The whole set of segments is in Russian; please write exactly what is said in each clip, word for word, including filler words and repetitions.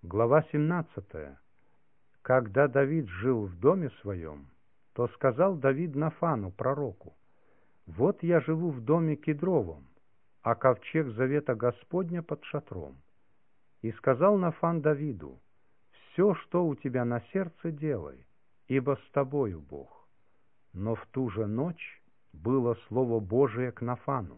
Глава семнадцатая. Когда Давид жил в доме своем, то сказал Давид Нафану, пророку: «Вот я живу в доме кедровом, а ковчег завета Господня под шатром». И сказал Нафан Давиду: «Все, что у тебя на сердце, делай, ибо с тобою Бог». Но в ту же ночь было слово Божие к Нафану: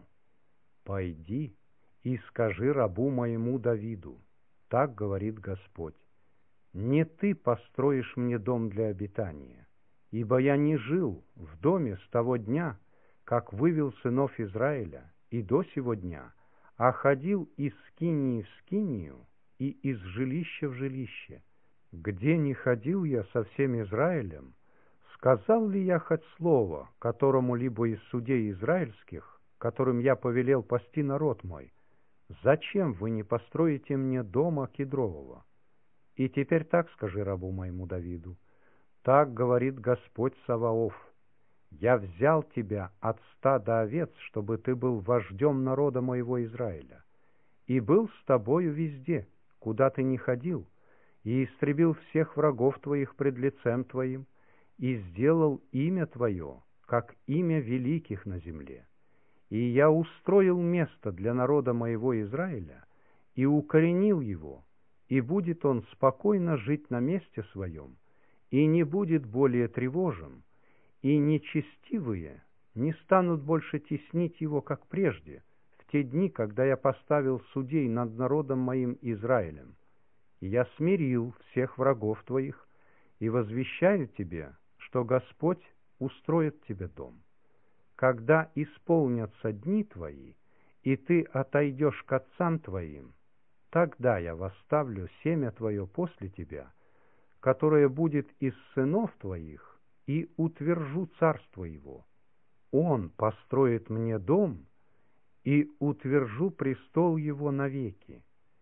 «Пойди и скажи рабу моему Давиду: так говорит Господь, не ты построишь мне дом для обитания, ибо я не жил в доме с того дня, как вывел сынов Израиля, и до сего дня, а ходил из скинии в скинию и из жилища в жилище. Где не ходил я со всем Израилем, сказал ли я хоть слово которому-либо из судей израильских, которым я повелел пасти народ мой: зачем вы не построите мне дома кедрового? И теперь так скажи рабу моему Давиду: так говорит Господь Саваоф: я взял тебя от стада овец, чтобы ты был вождем народа моего Израиля, и был с тобою везде, куда ты ни ходил, и истребил всех врагов твоих пред лицем твоим, и сделал имя твое, как имя великих на земле. И я устроил место для народа моего Израиля, и укоренил его, и будет он спокойно жить на месте своем, и не будет более тревожен, и нечестивые не станут больше теснить его, как прежде, в те дни, когда я поставил судей над народом моим Израилем. И я смирил всех врагов твоих, и возвещаю тебе, что Господь устроит тебе дом. Когда исполнятся дни твои, и ты отойдешь к отцам твоим, тогда я восставлю семя твое после тебя, которое будет из сынов твоих, и утвержу царство его. Он построит мне дом, и утвержу престол его навеки.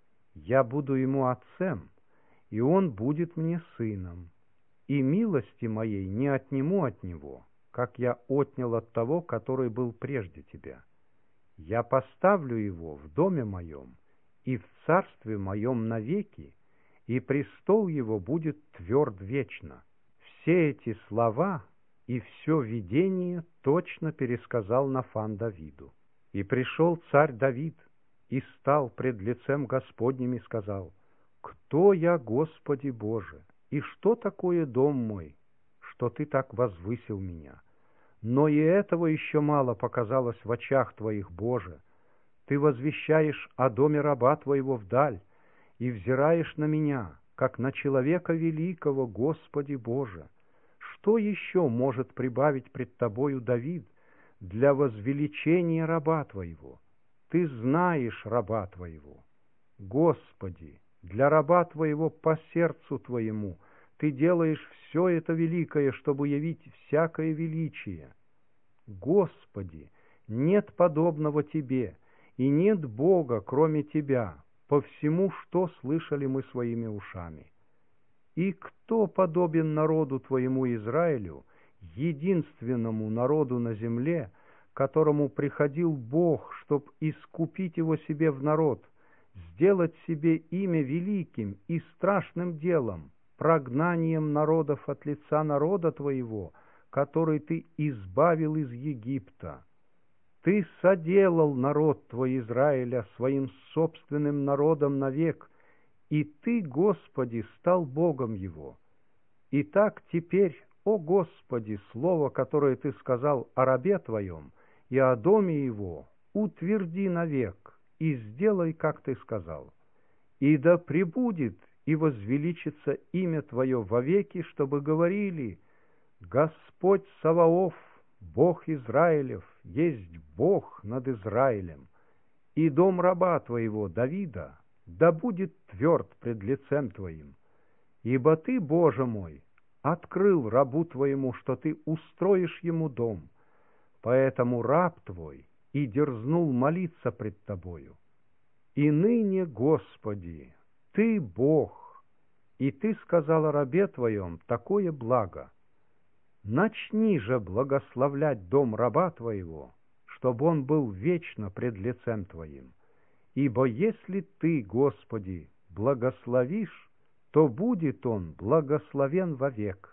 Я буду ему отцем, и он будет мне сыном, и милости моей не отниму от него, как я отнял от того, который был прежде тебя. Я поставлю его в доме моем и в царстве моем навеки, и престол его будет тверд вечно». Все эти слова и все видение точно пересказал Нафан Давиду. И пришел царь Давид, и стал пред лицем Господним, и сказал: «Кто я, Господи Боже, и что такое дом мой, что ты так возвысил меня? Но и этого еще мало показалось в очах твоих, Боже. Ты возвещаешь о доме раба твоего вдаль, и взираешь на меня, как на человека великого, Господи Боже. Что еще может прибавить пред тобою Давид для возвеличения раба твоего? Ты знаешь раба твоего. Господи, для раба твоего по сердцу твоему ты делаешь все это великое, чтобы явить всякое величие. Господи, нет подобного тебе, и нет Бога, кроме тебя, по всему, что слышали мы своими ушами. И кто подобен народу твоему Израилю, единственному народу на земле, которому приходил Бог, чтоб искупить его себе в народ, сделать себе имя великим и страшным делом, прогнанием народов от лица народа твоего, который ты избавил из Египта? Ты соделал народ твой Израиля своим собственным народом навек, и ты, Господи, стал Богом его. Итак, теперь, о Господи, слово, которое ты сказал о рабе твоем и о доме его, утверди навек, и сделай, как ты сказал. И да пребудет и возвеличится имя твое вовеки, чтобы говорили: Господь Саваоф, Бог Израилев, есть Бог над Израилем. И дом раба твоего Давида да будет тверд пред лицем твоим. Ибо ты, Боже мой, открыл рабу твоему, что ты устроишь ему дом, поэтому раб твой и дерзнул молиться пред тобою. И ныне, Господи, ты Бог, и ты сказал о рабе твоем такое благо. Начни же благословлять дом раба твоего, чтобы он был вечно пред лицем твоим. Ибо если ты, Господи, благословишь, то будет он благословен вовек.